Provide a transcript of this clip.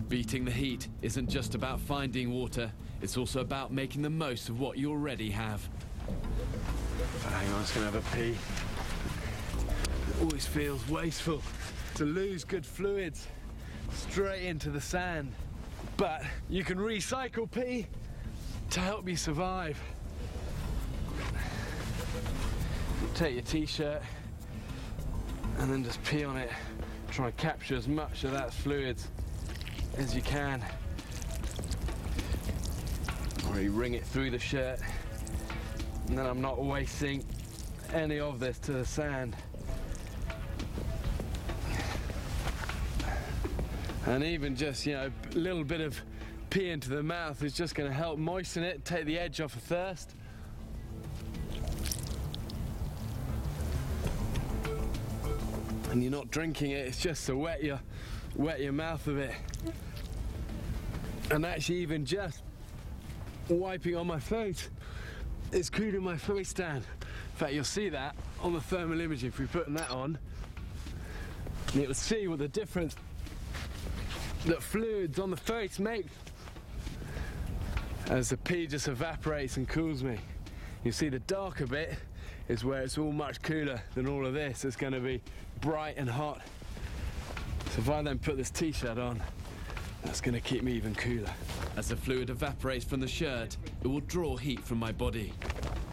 Beating the heat isn't just about finding water, it's also about making the most of what you already have. Hang on, I'm just gonna have a pee. It always feels wasteful to lose good fluids straight into the sand. But you can recycle pee to help you survive. Take your t-shirt and then just pee on it. Try and capture as much of that fluids as you can. Or you wring it through the shirt, and then I'm not wasting any of this to the sand. And even just, you know, a little bit of pee into the mouth is just going to help moisten it, take the edge off of thirst. And you're not drinking it, it's just to wet your mouth a bit. And actually even just wiping on my face is cooling my face down. In fact, you'll see that on the thermal imaging if we're putting that on. And you'll see what the difference that fluids on the face make as the pee just evaporates and cools me. You see the darker bit is where it's all much cooler than all of this. It's going to be bright and hot. So if I then put this t-shirt on, that's going to keep me even cooler. As the fluid evaporates from the shirt, it will draw heat from my body.